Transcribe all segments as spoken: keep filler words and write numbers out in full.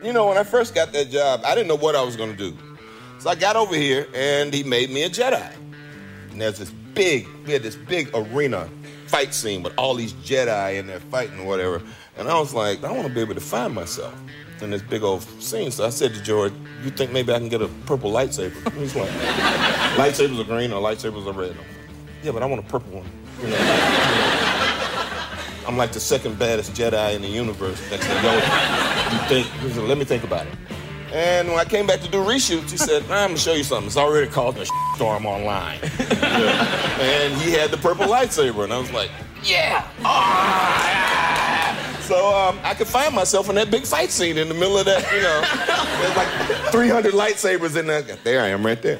You know, when I first got that job, I didn't know what I was going to do. So I got over here, and he made me a Jedi. And there's this big, we had this big arena fight scene with all these Jedi in there fighting or whatever. And I was like, I want to be able to find myself in this big old scene. So I said to George, you think maybe I can get a purple lightsaber? And he's like, lightsabers are green or lightsabers are red. I'm like, yeah, but I want a purple one. You know, you know. I'm like the second baddest Jedi in the universe. Next thing you know, you think, he said, let me think about it. And when I came back to do reshoots, he said, I'm going to show you something. It's already causing a storm online. Yeah. And he had the purple lightsaber, and I was like, yeah. Oh, yeah. So um, I could find myself in that big fight scene in the middle of that, you know. There's like three hundred lightsabers in there. There I am right there.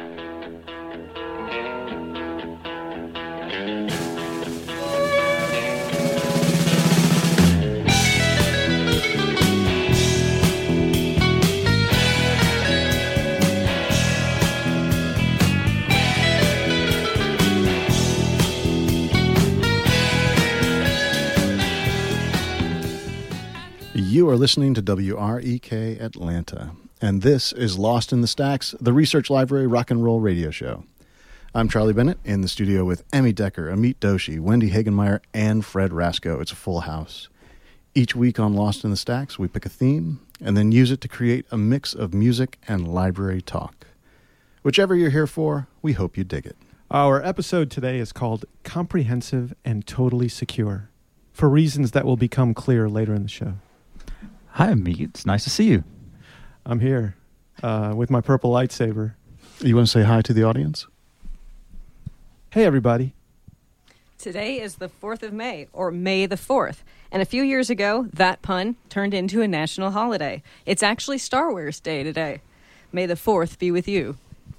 You are listening to W R E K Atlanta, and this is Lost in the Stacks, the Research Library Rock and Roll Radio Show. I'm Charlie Bennett in the studio with Emmy Decker, Amit Doshi, Wendy Hagenmeyer, and Fred Rasco. It's a full house. Each week on Lost in the Stacks, we pick a theme and then use it to create a mix of music and library talk. Whichever you're here for, we hope you dig it. Our episode today is called Comprehensive and Totally Secure, for reasons that will become clear later in the show. Hi, Meek. It's nice to see you. I'm here uh, with my purple lightsaber. You want to say hi to the audience? Hey, everybody. Today is the fourth of May, or May the fourth. And a few years ago, that pun turned into a national holiday. It's actually Star Wars Day today. May the fourth be with you.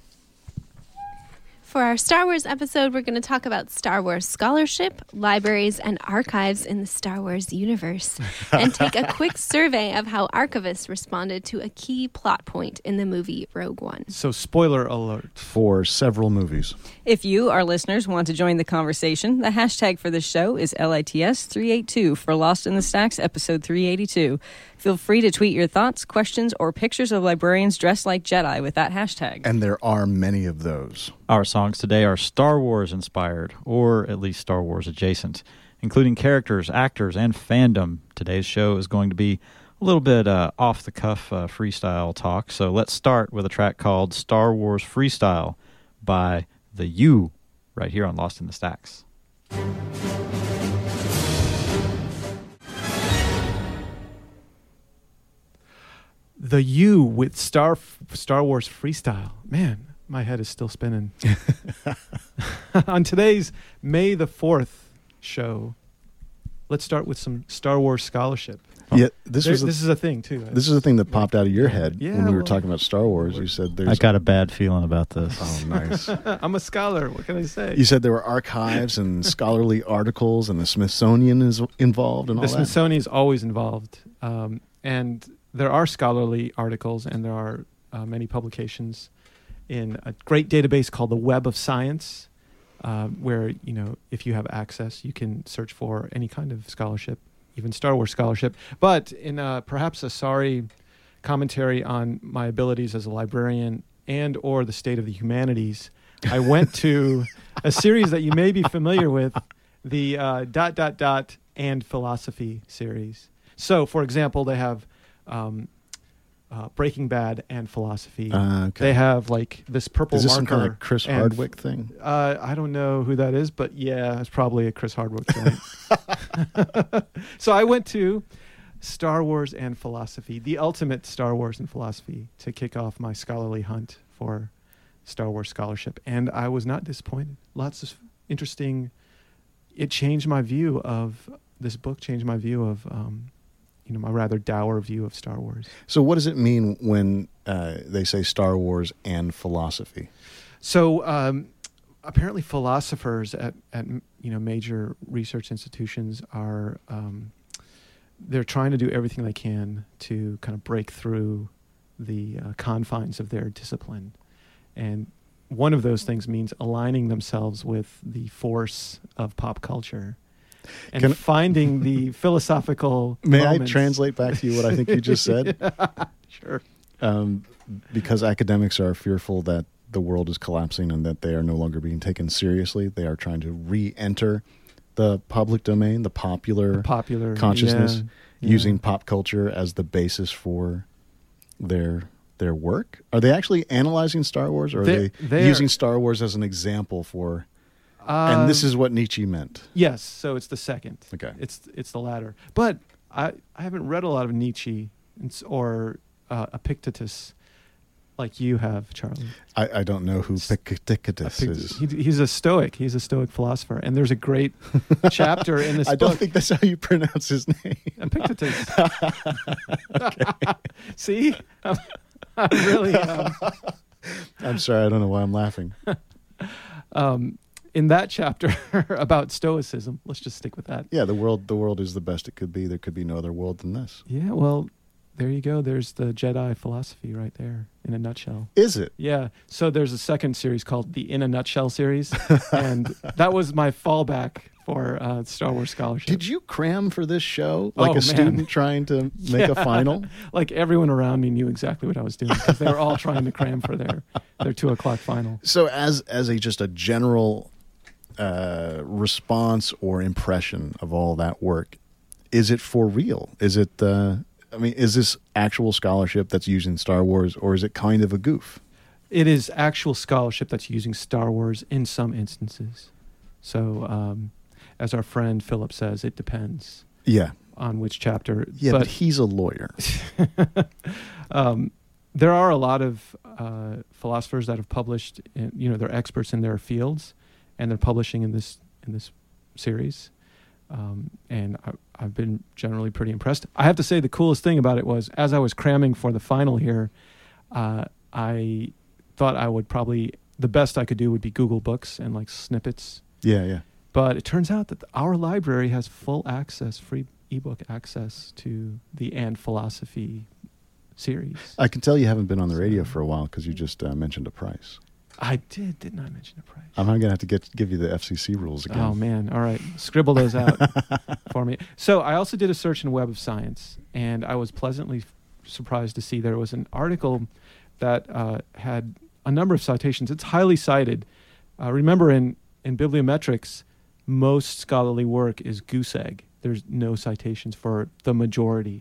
For our Star Wars episode, we're going to talk about Star Wars scholarship, libraries, and archives in the Star Wars universe, and take a quick survey of how archivists responded to a key plot point in the movie Rogue One. So, spoiler alert. For several movies. If you, our listeners, want to join the conversation, the hashtag for this show is L I T S three eighty-two for Lost in the Stacks, episode three eighty-two. Feel free to tweet your thoughts, questions, or pictures of librarians dressed like Jedi with that hashtag. And there are many of those. Our songs today are Star Wars inspired, or at least Star Wars adjacent, including characters, actors, and fandom. Today's show is going to be a little bit uh, off-the-cuff uh, freestyle talk, so let's start with a track called Star Wars Freestyle by The U, right here on Lost in the Stacks. The U with Star Star Wars Freestyle. Man, my head is still spinning. On today's May the fourth show, let's start with some Star Wars scholarship. Yeah, this there, was a, this is a thing too. This is a thing that popped out of your head yeah, when we were well, talking about Star Wars. You said there's I got a bad feeling about this. Oh, nice. I'm a scholar. What can I say? You said there were archives and scholarly articles, and the Smithsonian is involved, and all the that. Smithsonian is always involved, um, and there are scholarly articles, and there are uh, many publications in a great database called the Web of Science, uh, where, you know, if you have access, you can search for any kind of scholarship, even Star Wars scholarship. But in uh, perhaps a sorry commentary on my abilities as a librarian and or the state of the humanities, I went to a series that you may be familiar with, the uh, dot, dot, dot, and philosophy series. So, for example, they have um, uh, Breaking Bad and philosophy. Uh, okay. They have like this purple Is this marker. some kind of Chris and, Hardwick thing? Uh, I don't know who that is, but yeah, it's probably a Chris Hardwick thing. So I went to Star Wars and philosophy, the ultimate Star Wars and philosophy, to kick off my scholarly hunt for Star Wars scholarship. And I was not disappointed. Lots of interesting, it changed my view of, this book changed my view of, um, you know, my rather dour view of Star Wars. So what does it mean when uh, they say Star Wars and philosophy? So um, apparently philosophers at, at, you know, major research institutions are, um, they're trying to do everything they can to kind of break through the uh, confines of their discipline. And one of those things means aligning themselves with the force of pop culture. and Can- finding the philosophical. May moments. I translate back to you what I think you just said? Sure. Um, because academics are fearful that the world is collapsing and that they are no longer being taken seriously. They are trying to re-enter the public domain, the popular Popular consciousness, yeah, yeah. using pop culture as the basis for their their work. Are they actually analyzing Star Wars, or are They're- they they're- using Star Wars as an example for? Um, and this is what Nietzsche meant. yes. So it's the second. Okay. It's it's the latter. But I I haven't read a lot of Nietzsche it's- or uh, Epictetus like you have, Charlie. I, I don't know who Epictetus Epic- is. he, he's a Stoic. He's a Stoic philosopher, and there's a great chapter in this I book. don't think that's how you pronounce his name. Epictetus. See, I'm, I'm really. Um, I'm sorry, I don't know why I'm laughing. um, in that chapter about Stoicism, let's just stick with that. Yeah, the world the world is the best it could be. There could be no other world than this. Yeah, well, there you go. There's the Jedi philosophy right there in a nutshell. Is it? Yeah. So there's a second series called the In a Nutshell series, and that was my fallback for uh, Star Wars scholarship. Did you cram for this show like Oh, a man. student trying to make a Yeah. final? Like everyone around me knew exactly what I was doing because they were all trying to cram for their their two o'clock final. So as as a just a general uh, response or impression of all that work, is it for real? Is it? Uh, I mean, is this actual scholarship that's using Star Wars, or is it kind of a goof? It is actual scholarship that's using Star Wars in some instances. So, um, as our friend Philip says, it depends Yeah, on which chapter. yeah, but, he's a lawyer. um, there are a lot of uh, philosophers that have published. In, you know, they're experts in their fields, and they're publishing in this in this series. Um, and I, I've been generally pretty impressed. I have to say the coolest thing about it was as I was cramming for the final here, uh, I thought I would probably, the best I could do would be Google Books and like snippets. Yeah, yeah. But it turns out that our library has full access, free ebook access to the And Philosophy series. I can tell you haven't been on the radio for a while because you just uh, mentioned a price. I did, didn't I mention a price? I'm going to have to get give you the F C C rules again. Oh, man. All right. Scribble those out for me. So I also did a search in Web of Science, and I was pleasantly f- surprised to see there was an article that uh, had a number of citations. It's highly cited. Uh, remember, in, in bibliometrics, most scholarly work is goose egg. There's no citations for the majority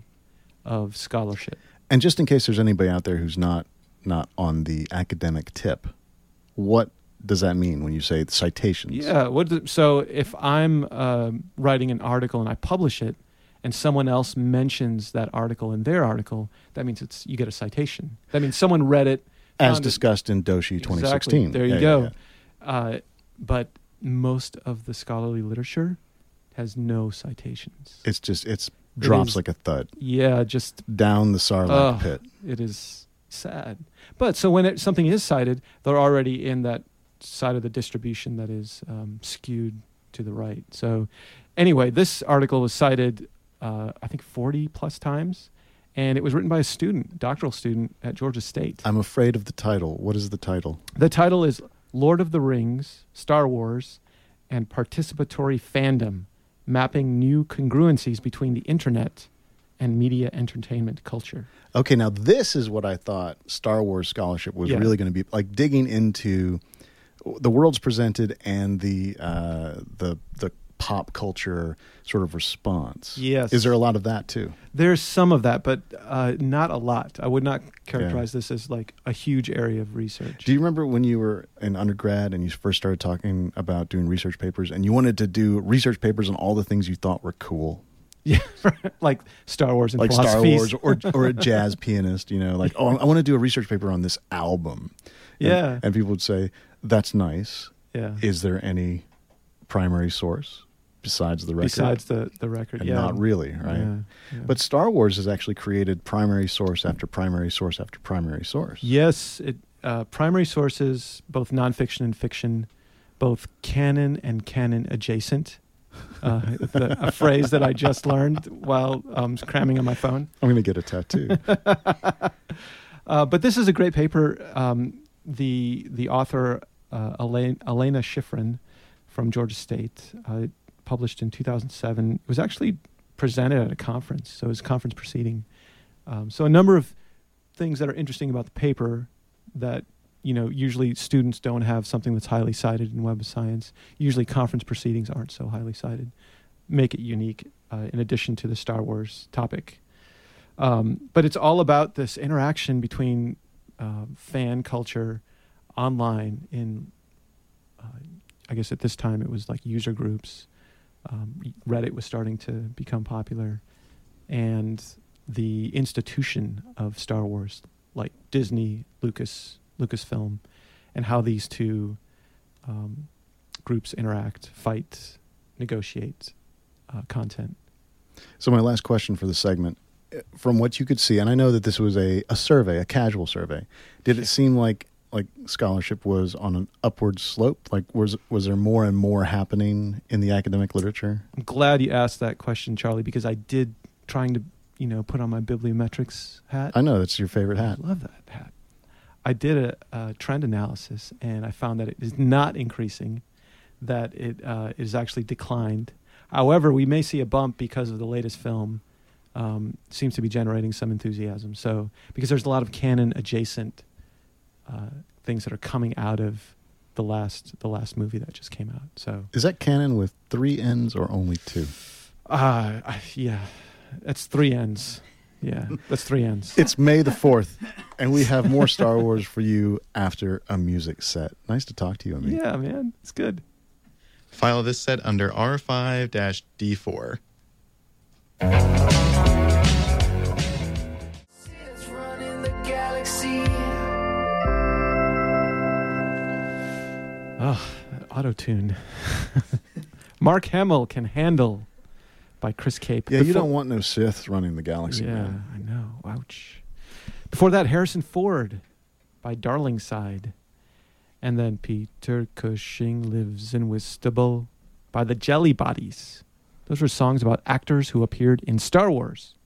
of scholarship. And just in case there's anybody out there who's not not on the academic tip, what does that mean when you say citations? Yeah. What? do- So if I'm um writing an article and I publish it, and someone else mentions that article in their article, that means it's you get a citation. That means someone read it. As found it- discussed in Doshi twenty Exactly. sixteen. There you Yeah, go. yeah, yeah. Uh, but most of the scholarly literature has no citations. It's just, it's drops is- like a thud yeah, just down the Sarlacc Ugh. pit. it is sad. But so when it, something is cited, they're already in that side of the distribution that is um, skewed to the right. So anyway, this article was cited, uh, I think, forty plus times, and it was written by a student, doctoral student at Georgia State. I'm afraid of the title. What is the title? The title is Lord of the Rings, Star Wars, and Participatory Fandom, Mapping New Congruencies Between the Internet and Media Entertainment Culture. Okay, now this is what I thought Star Wars scholarship was Yeah. really going to be like, digging into the worlds presented and the uh, the the pop culture sort of response. Yes. Is there a lot of that too? There's some of that, but uh, not a lot. I would not characterize this as like a huge area of research. Do you remember when you were in undergrad and you first started talking about doing research papers and you wanted to do research papers on all the things you thought were cool? Yeah, like Star Wars and Like Star philosophies. Wars or or a jazz pianist, you know, like, oh, I want to do a research paper on this album. And- Yeah. And people would say, that's nice. Yeah. Is there any primary source besides the record? Besides the, the record, And yeah. not really, right? Yeah, yeah. But Star Wars has actually created primary source after primary source after primary source. Yes, it, uh, primary sources, both nonfiction and fiction, both canon and canon adjacent. Uh, the, a phrase that I just learned while um, cramming on my phone. I'm going to get a tattoo. Uh, but this is a great paper. Um, the the author, uh, Elena, Elena Schifrin from Georgia State, uh, published in two thousand seven. It was actually presented at a conference, so it was a conference proceeding. Um, so a number of things that are interesting about the paper that, you know, usually students don't have something that's highly cited in Web of Science. Usually conference proceedings aren't so highly cited. Make it unique uh, in addition to the Star Wars topic. Um, but it's all about this interaction between uh, fan culture online in, uh, I guess at this time it was like user groups. Um, Reddit was starting to become popular, and the institution of Star Wars, like Disney, Lucas, Lucasfilm, and how these two um, groups interact, fight, negotiate uh, content. So my last question for the segment, from what you could see, and I know that this was a, a survey, a casual survey, did it seem like like scholarship was on an upward slope? Like was was there more and more happening in the academic literature? I'm glad you asked that question, Charlie, because I did trying to, you know, put on my bibliometrics hat. I know, that's your favorite hat. I love that hat. I did a, a trend analysis, and I found that it is not increasing, that it uh, is actually declined. However, we may see a bump because of the latest film. Um, seems to be generating some enthusiasm. So, because there's a lot of canon adjacent uh, things that are coming out of the last the last movie that just came out. So, is that canon with three N's or only two? Uh, I, yeah, that's three N's. Yeah, that's three N's. It's May the fourth, and we have more Star Wars for you after a music set. Nice to talk to you, Amit. Yeah, man, it's good. File this set under R five D four. Oh, auto-tune. Mark Hamill Can Handle by Chris Cape. Yeah, you Before- don't want no Sith running the galaxy. Yeah, man. I know. Ouch. Before that, Harrison Ford by Darling Side. And then Peter Cushing Lives in Whitstable by the Jelly Bodies. Those were songs about actors who appeared in Star Wars.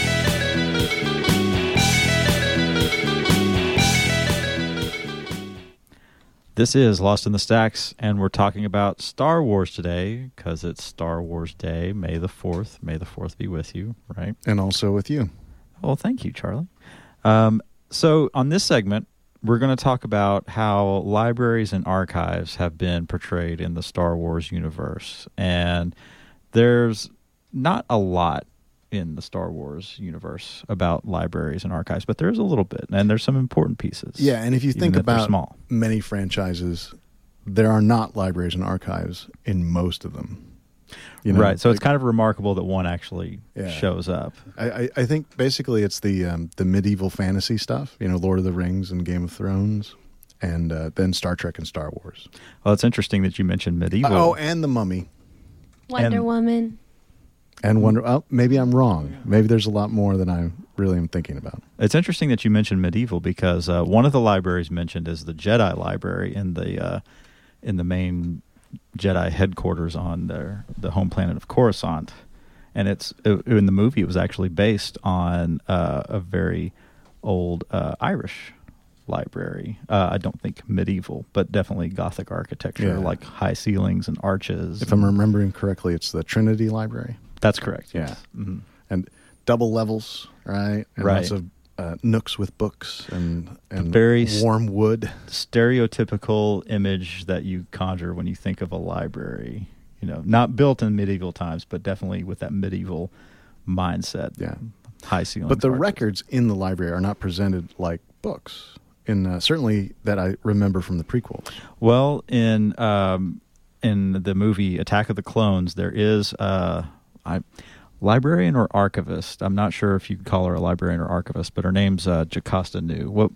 This is Lost in the Stacks, and we're talking about Star Wars today because it's Star Wars Day, May the fourth. May the fourth be with you, right? And also with you. Well, thank you, Charlie. Um, so on this segment, we're going to talk about how libraries and archives have been portrayed in the Star Wars universe. And there's not a lot in the Star Wars universe about libraries and archives, but there's a little bit, and there's some important pieces. Yeah, and if you think even if they're about small. many franchises, there are not libraries and archives in most of them. You know, right, so like, it's kind of remarkable that one actually Yeah. shows up. I, I, I think basically it's the um, the medieval fantasy stuff, you know, Lord of the Rings and Game of Thrones, and uh, then Star Trek and Star Wars. Well, it's interesting that you mentioned medieval. Oh, and The Mummy. Wonder And- Woman. And Wonder. Oh, maybe I'm wrong. Maybe there's a lot more than I really am thinking about. It's interesting that you mentioned medieval because uh, one of the libraries mentioned is the Jedi Library in the uh, in the main Jedi headquarters on their the home planet of Coruscant, and it's it, in the movie it was actually based on uh, a very old uh, Irish library. Uh, I don't think medieval, but definitely Gothic architecture, Yeah. like high ceilings and arches. If and- I'm remembering correctly, it's the Trinity Library. that's correct. Yeah. Yes. Mhm. And double levels, right? And Right. lots of uh, nooks with books and, and very s- warm wood. Stereotypical image that you conjure when you think of a library. You know, not built in medieval times, but definitely with that medieval mindset. Yeah. High ceilings. But the arches. records in the library are not presented like books. In uh, certainly that I remember from the prequels. Well, in um, in the movie Attack of the Clones, there is a I, librarian or archivist. I'm not sure if you could call her a librarian or archivist, but her name's uh, Jocasta Nu. What?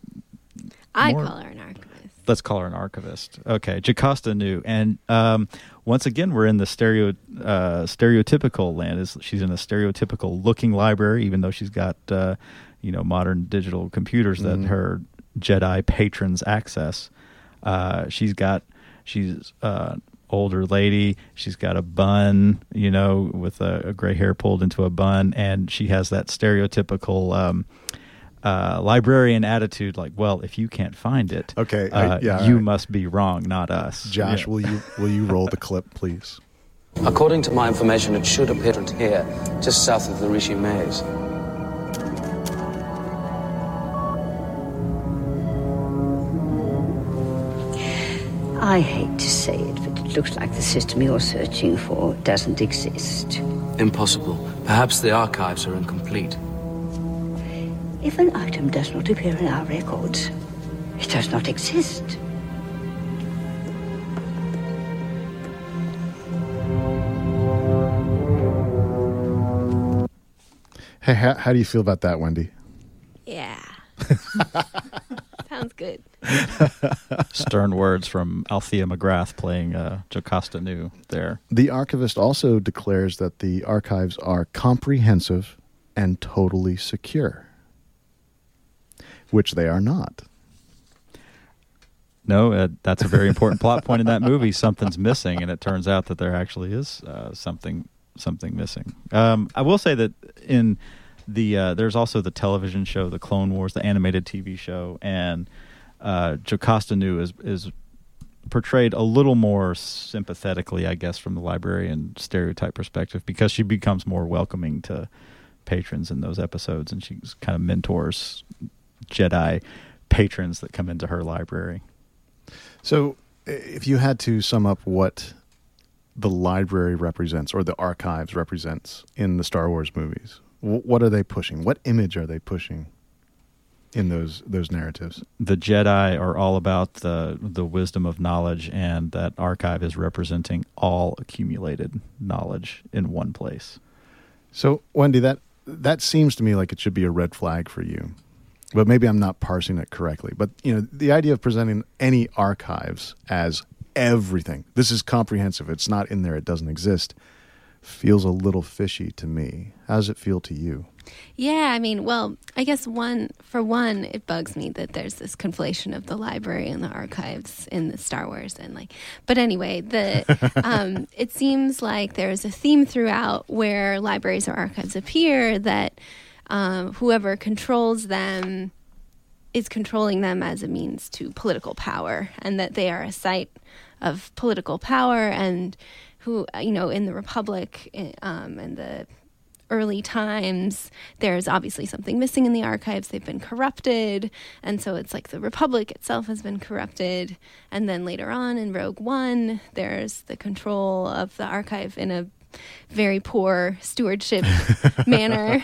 I More- call her an archivist. Let's call her an archivist. Okay, Jocasta Nu. And um, once again, we're in the stereo uh, stereotypical land. Is she's in a stereotypical looking library, even though she's got uh, you know modern digital computers that Mhm. her Jedi patrons access. Uh, she's got she's uh, older lady. She's got a bun, you know, with a, a gray hair pulled into a bun, and she has that stereotypical um, uh, librarian attitude. Like, well, if you can't find it, Okay, I- uh, yeah, you all right. must be wrong, not us. Josh, Yeah. will you will you roll the clip, please? According to my information, it should appear here, just south of the Rishi Maze. I hate to say it, but it looks like the system you're searching for doesn't exist. Impossible. Perhaps the archives are incomplete. If an item does not appear in our records, it does not exist. Hey, how, how do you feel about that, Wendy? Yeah. Sounds good. Stern words from Althea McGrath playing uh, Jocasta Nu there. The archivist also declares that the archives are comprehensive and totally secure, which they are not. No, uh, that's a very important plot point in that movie. Something's missing, and it turns out that there actually is uh, something something missing. Um, I will say that in the uh, there's also the television show, The Clone Wars, the animated T V show, and uh, Jocasta Nu is is portrayed a little more sympathetically, I guess, from the librarian stereotype perspective, because she becomes more welcoming to patrons in those episodes, and she kind of mentors Jedi patrons that come into her library. So, if you had to sum up what the library represents, or the archives represents in the Star Wars movies, w- what are they pushing? What image are they pushing in those those narratives? The Jedi are all about the the wisdom of knowledge, and that archive is representing all accumulated knowledge in one place. So, Wendy, that that seems to me like it should be a red flag for you. But maybe I'm not parsing it correctly. But, you know, the idea of presenting any archives as everything, this is comprehensive, it's not in there, it doesn't exist, feels a little fishy to me. How does it feel to you? Yeah, I mean, well, I guess one, for one, it bugs me that there's this conflation of the library and the archives in the Star Wars. And like, but anyway, the um, it seems like there's a theme throughout where libraries or archives appear that Um, whoever controls them is controlling them as a means to political power, and that they are a site of political power. And who, you know, in the Republic um, and the early times, there's obviously something missing in the archives. They've been corrupted, and so it's like the Republic itself has been corrupted. And then later on in Rogue One, there's the control of the archive in a very poor stewardship manner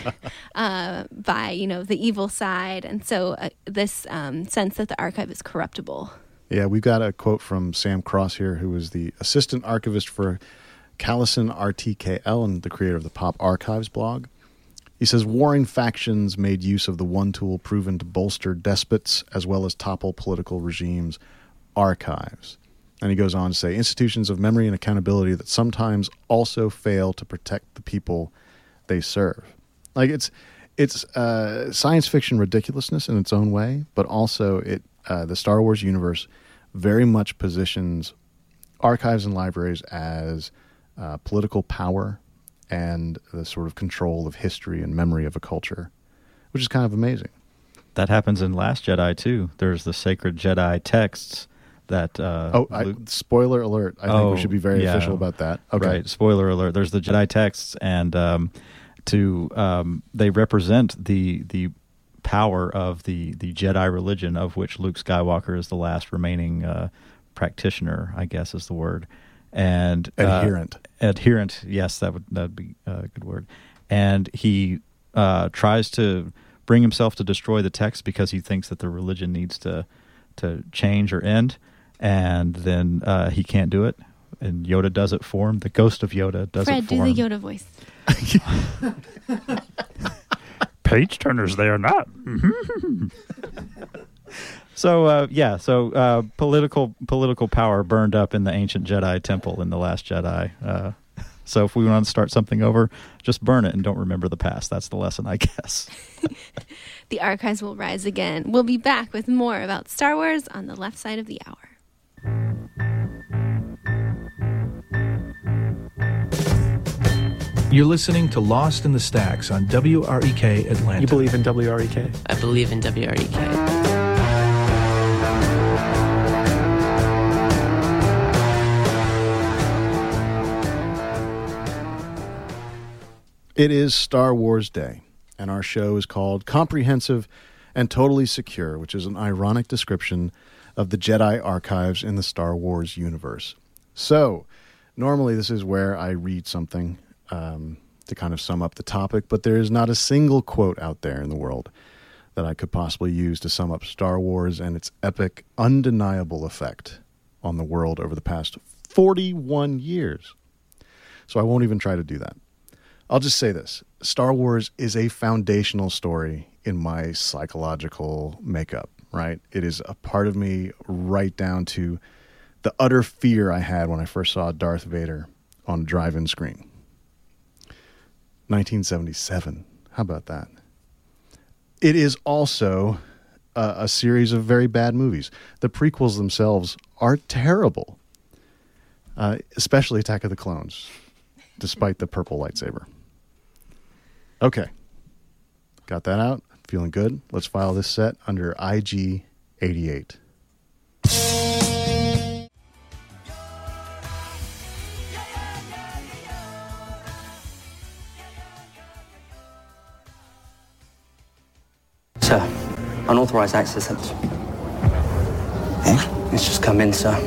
uh, by, you know, the evil side. And so uh, this um, sense that the archive is corruptible. Yeah, we've got a quote from Sam Cross here, who is the assistant archivist for Callison R T K L and the creator of the Pop Archives blog. He says, warring factions made use of the one tool proven to bolster despots as well as topple political regimes, archives. And he goes on to say, institutions of memory and accountability that sometimes also fail to protect the people they serve. Like, it's it's uh, science fiction ridiculousness in its own way, but also it uh, the Star Wars universe very much positions archives and libraries as uh, political power and the sort of control of history and memory of a culture, which is kind of amazing. That happens in Last Jedi, too. There's the sacred Jedi texts that uh oh I, Luke... spoiler alert I think oh, we should be very yeah. official about that. Okay. Right, spoiler alert. There's the Jedi texts, and um to um they represent the the power of the the Jedi religion, of which Luke Skywalker is the last remaining uh practitioner, I guess is the word. And uh, adherent adherent yes, that would that'd be a good word. And he uh tries to bring himself to destroy the text because he thinks that the religion needs to to change or end, and then uh, he can't do it, and Yoda does it for him. The ghost of Yoda does Fred, it for do him. the Yoda voice. Page turners, they are not. So uh, yeah, so uh, political political power burned up in the ancient Jedi temple in The Last Jedi. Uh, so if we want to start something over, just burn it and don't remember the past. That's the lesson, I guess. The archives will rise again. We'll be back with more about Star Wars on the left side of the hour. You're listening to Lost in the Stacks on W R E K Atlanta. You believe in W R E K? I believe in W R E K. It is Star Wars Day, and our show is called Comprehensive and Totally Secure, which is an ironic description of the Jedi archives in the Star Wars universe. So, normally this is where I read something um, to kind of sum up the topic, but there is not a single quote out there in the world that I could possibly use to sum up Star Wars and its epic, undeniable effect on the world over the past forty-one years. So I won't even try to do that. I'll just say this. Star Wars is a foundational story in my psychological makeup, right? It is a part of me right down to the utter fear I had when I first saw Darth Vader on a drive-in screen. nineteen seventy-seven. How about that? It is also a, a series of very bad movies. The prequels themselves are terrible, uh, especially Attack of the Clones, despite the purple lightsaber. Okay. Got that out? Feeling good? Let's file this set under I G eighty-eight. Sir, unauthorized access. Eh? It's just come in, sir.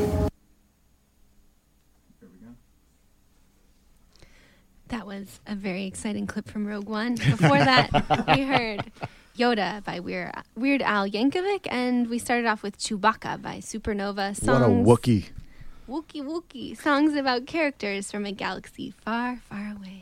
That was a very exciting clip from Rogue One. Before that, we heard Yoda by Weird, Weird Al Yankovic, and we started off with Chewbacca by Supernova. Songs, What a Wookiee. Wookie Wookie. Songs about characters from a galaxy far, far away.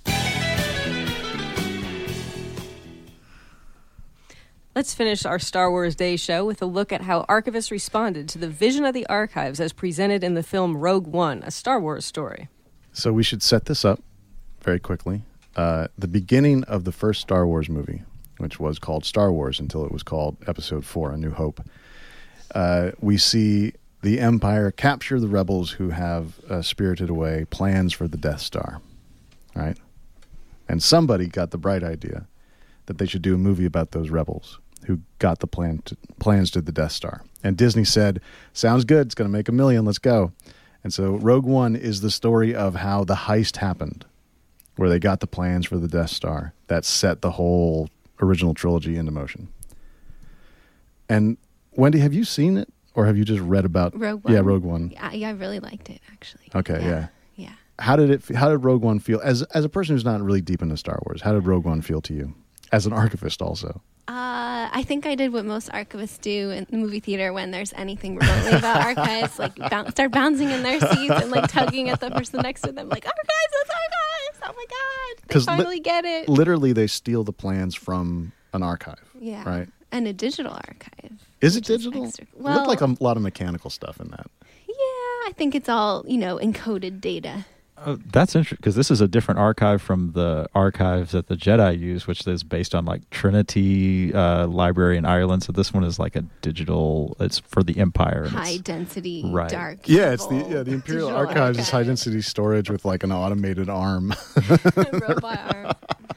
Let's finish our Star Wars Day show with a look at how archivists responded to the vision of the archives as presented in the film Rogue One, a Star Wars story. So we should set this up very quickly. Uh, the beginning of the first Star Wars movie, which was called Star Wars until it was called Episode four, A New Hope, uh, we see the Empire capture the rebels who have uh, spirited away plans for the Death Star, right? And somebody got the bright idea that they should do a movie about those rebels who got the plan to, plans to the Death Star. And Disney said, sounds good, it's going to make a million, let's go. And so Rogue One is the story of how the heist happened, where they got the plans for the Death Star that set the whole original trilogy into motion. And Wendy, have you seen it, or have you just read about Rogue One? Yeah, Rogue One. Yeah, yeah, I really liked it, actually. Okay, yeah. yeah. Yeah. How did it? How did Rogue One feel as as a person who's not really deep into Star Wars? How did Rogue One feel to you, as an archivist also? Uh, I think I did what most archivists do in the movie theater when there's anything remotely about archives, like bounce, start bouncing in their seats and like tugging at the person next to them, like, archives, that's archives! Oh my god, they finally li- get it. Literally, they steal the plans from an archive. Yeah, right. And a digital archive. Is it digital? Is extra, well, it looked like a lot of mechanical stuff in that. Yeah, I think it's all, you know, encoded data. Uh, that's interesting because this is a different archive from the archives that the Jedi use, which is based on like Trinity uh, Library in Ireland. So this one is like a digital. It's for the Empire. And high density, right. dark. Yeah, it's the yeah the Imperial Archives archive. is high density storage with like an automated arm. Robot arm.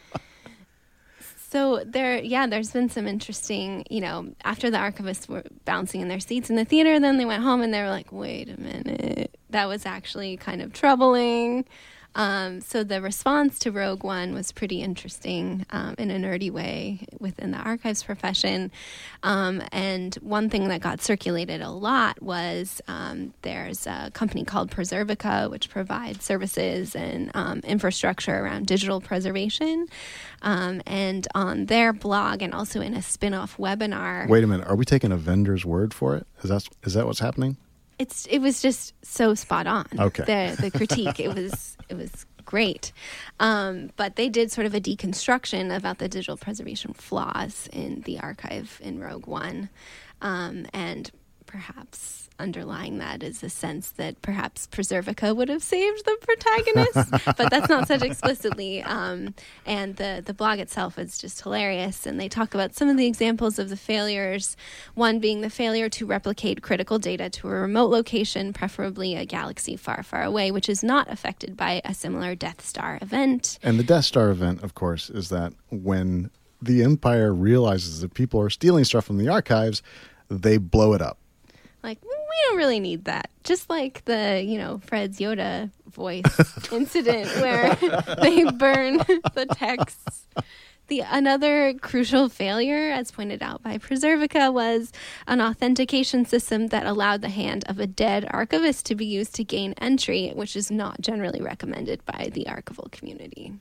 So there, yeah, there's been some interesting, you know, after the archivists were bouncing in their seats in the theater, then they went home and they were like, wait a minute, that was actually kind of troubling. Um, so the response to Rogue One was pretty interesting um, in a nerdy way within the archives profession. Um, and one thing that got circulated a lot was um, there's a company called Preservica, which provides services and um, infrastructure around digital preservation. Um, and on their blog and also in a spin-off webinar. Wait a minute. Are we taking a vendor's word for it? Is that, is that what's happening? It's it was just so spot on. Okay. The the critique it was it was great, um, but they did sort of a deconstruction about the digital preservation flaws in the archive in Rogue One, um, and perhaps underlying that is a sense that perhaps Preservica would have saved the protagonist, but that's not said explicitly. Um, and the, the blog itself is just hilarious, and they talk about some of the examples of the failures, one being the failure to replicate critical data to a remote location, preferably a galaxy far, far away, which is not affected by a similar Death Star event. And the Death Star event, of course, is that when the Empire realizes that people are stealing stuff from the archives, they blow it up. Like, we you don't really need that. Just like the, you know, Fred's Yoda voice incident where they burn the texts. The another crucial failure, as pointed out by Preservica, was an authentication system that allowed the hand of a dead archivist to be used to gain entry, which is not generally recommended by the archival community.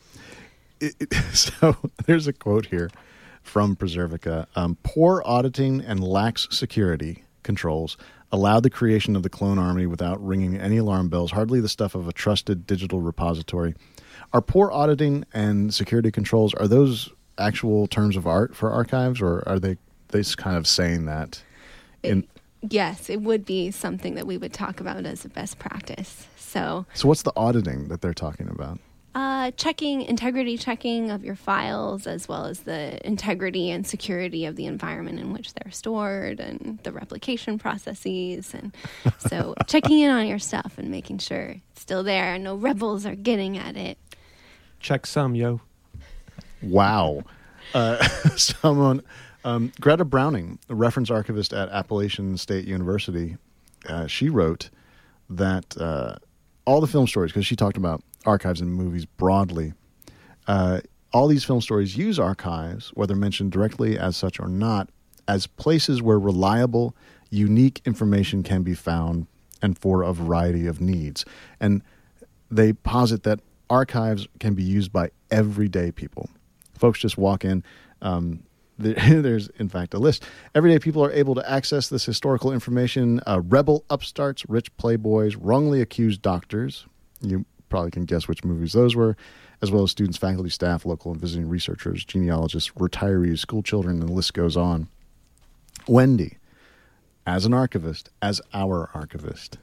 It, it, so there's a quote here from Preservica. Um, Poor auditing and lax security controls allowed the creation of the clone army without ringing any alarm bells, hardly the stuff of a trusted digital repository. Are poor auditing and security controls, are those actual terms of art for archives, or are they, they just kind of saying that? In it, yes, it would be something that we would talk about as a best practice. So, so what's the auditing that they're talking about? Uh, checking, integrity checking of your files, as well as the integrity and security of the environment in which they're stored and the replication processes. And so checking in on your stuff and making sure it's still there and no rebels are getting at it. Check some, yo. Wow. Uh, someone, um, Greta Browning, a reference archivist at Appalachian State University, uh, she wrote that uh, all the film stories, because she talked about archives and movies broadly, uh, all these film stories use archives, whether mentioned directly as such or not, as places where reliable, unique information can be found and for a variety of needs. And they posit that archives can be used by everyday people. Folks just walk in. Um, there, there's, in fact, a list. Everyday people are able to access this historical information. Uh, rebel upstarts, rich playboys, wrongly accused doctors. You probably can guess which movies those were, as well as students, faculty, staff, local and visiting researchers, genealogists, retirees, school children, and the list goes on. Wendy, as an archivist, as our archivist,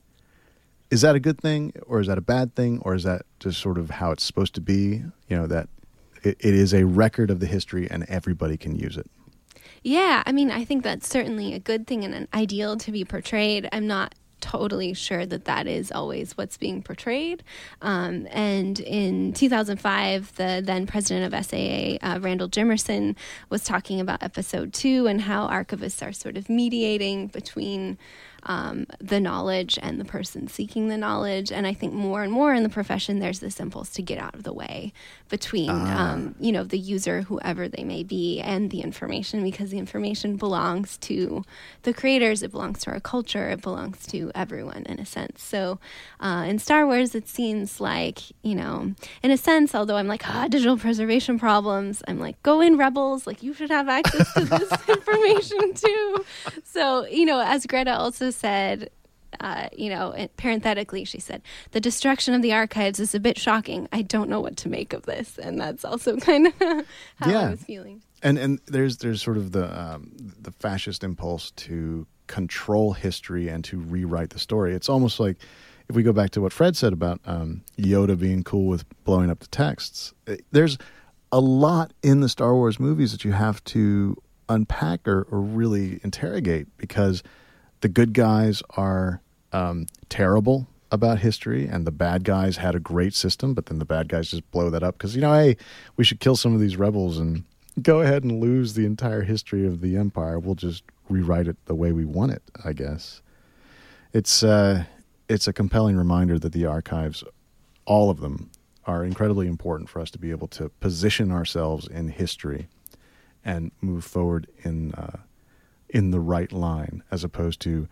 is that a good thing, or is that a bad thing, or is that just sort of how it's supposed to be, you know, that it, it is a record of the history and everybody can use it? Yeah, I mean, I think that's certainly a good thing and an ideal to be portrayed. I'm not totally sure that that is always what's being portrayed. Um, and in two thousand five, the then president of S A A, uh, Randall Jimerson, was talking about episode two and how archivists are sort of mediating between um, the knowledge and the person seeking the knowledge. And I think more and more in the profession, there's this impulse to get out of the way between, ah. um, you know, the user, whoever they may be, and the information, because the information belongs to the creators, it belongs to our culture, it belongs to everyone in a sense. So uh, in Star Wars, it seems like, you know, in a sense, although I'm like, ah, digital preservation problems, I'm like, go in, Rebels, like you should have access to this information too. So, you know, as Greta also said, uh, you know, parenthetically, she said, the destruction of the archives is a bit shocking. I don't know what to make of this. And that's also kind of how yeah. I was feeling. And and there's there's sort of the um, the fascist impulse to control history and to rewrite the story. It's almost like, if we go back to what Fred said about um, Yoda being cool with blowing up the texts, there's a lot in the Star Wars movies that you have to unpack or, or really interrogate, because the good guys are um, terrible about history and the bad guys had a great system, but then the bad guys just blow that up because, you know, hey, we should kill some of these rebels and go ahead and lose the entire history of the Empire. We'll just rewrite it the way we want it, I guess. It's uh, it's a compelling reminder that the archives, all of them, are incredibly important for us to be able to position ourselves in history and move forward in uh, in the right line, as opposed to,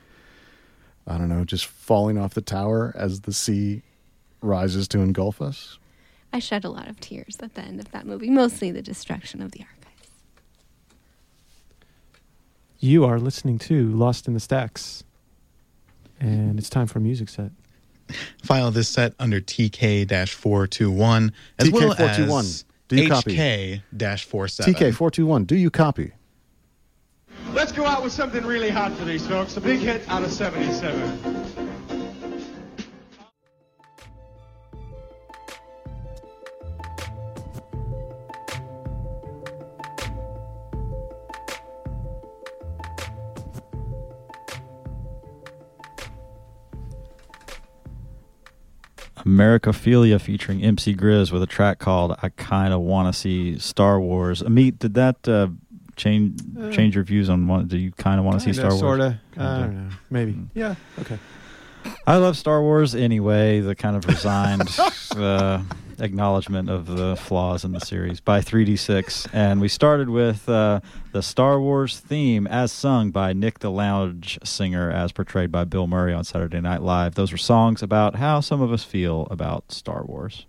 I don't know, just falling off the tower as the sea rises to engulf us. I shed a lot of tears at the end of that movie, mostly the destruction of the archives. You are listening to Lost in the Stacks, and it's time for a music set. File this set under T K four two one as T K well four two one. as Do you copy? H K forty-seven. T K four two one, do you copy? Let's go out with something really hot for these folks. A big hit out of seventy-seven. Americophilia featuring M C Grizz with a track called I Kinda Wanna See Star Wars. Amit, did that uh, change Uh, change your views on what? Do you kind of want to see Star Wars? Sort of. I Kinda. don't know. Maybe. Mm. Yeah. Okay. I love Star Wars anyway. The kind of resigned uh, acknowledgement of the flaws in the series by three D six, and we started with uh, the Star Wars theme as sung by Nick the Lounge Singer, as portrayed by Bill Murray on Saturday Night Live. Those were songs about how some of us feel about Star Wars.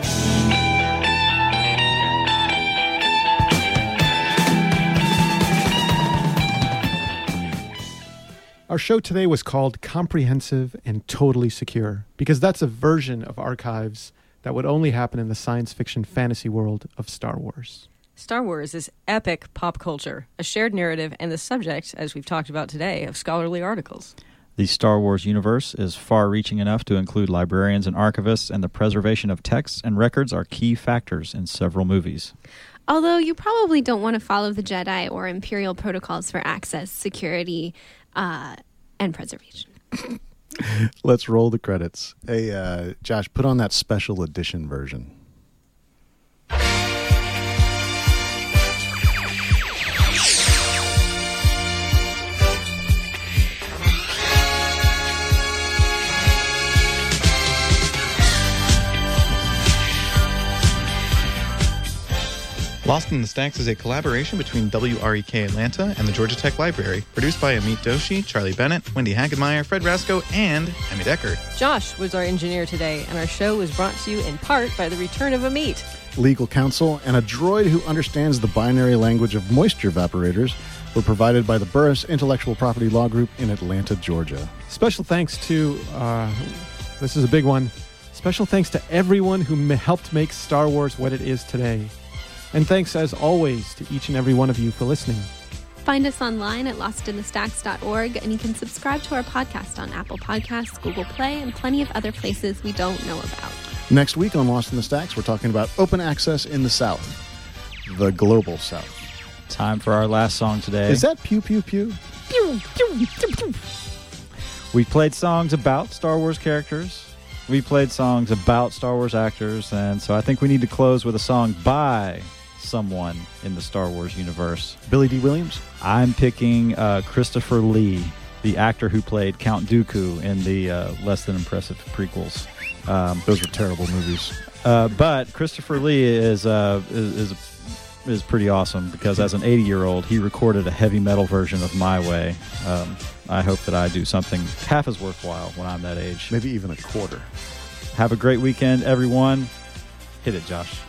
Our show today was called Comprehensive and Totally Secure because that's a version of archives that would only happen in the science fiction fantasy world of Star Wars. Star Wars is epic pop culture, a shared narrative, and the subject, as we've talked about today, of scholarly articles. The Star Wars universe is far-reaching enough to include librarians and archivists, and the preservation of texts and records are key factors in several movies. Although you probably don't want to follow the Jedi or Imperial protocols for access, security, uh, and preservation. Let's roll the credits. Hey, uh, Josh, put on that special edition version. Lost in the Stacks is a collaboration between W R E K Atlanta and the Georgia Tech Library. Produced by Amit Doshi, Charlie Bennett, Wendy Hagenmeyer, Fred Rasco, and Emmy Decker. Josh was our engineer today, and our show was brought to you in part by the return of Amit. Legal counsel and a droid who understands the binary language of moisture evaporators were provided by the Burris Intellectual Property Law Group in Atlanta, Georgia. Special thanks to, uh, this is a big one, special thanks to everyone who ma- helped make Star Wars what it is today. And thanks, as always, to each and every one of you for listening. Find us online at lost in the stacks dot org, and you can subscribe to our podcast on Apple Podcasts, Google Play, and plenty of other places we don't know about. Next week on Lost in the Stacks, we're talking about open access in the South, the global South. Time for our last song today. Is that pew, pew, pew? Pew, pew, pew, pew. We played songs about Star Wars characters. We played songs about Star Wars actors. And so I think we need to close with a song by someone in the Star Wars universe. Billy D. Williams? I'm picking uh, Christopher Lee, the actor who played Count Dooku in the uh, less than impressive prequels. Um, Those were terrible movies. Uh, but Christopher Lee is, uh, is is is pretty awesome because as an eighty-year-old, he recorded a heavy metal version of My Way. Um, I hope that I do something half as worthwhile when I'm that age. Maybe even a quarter. Have a great weekend, everyone. Hit it, Josh.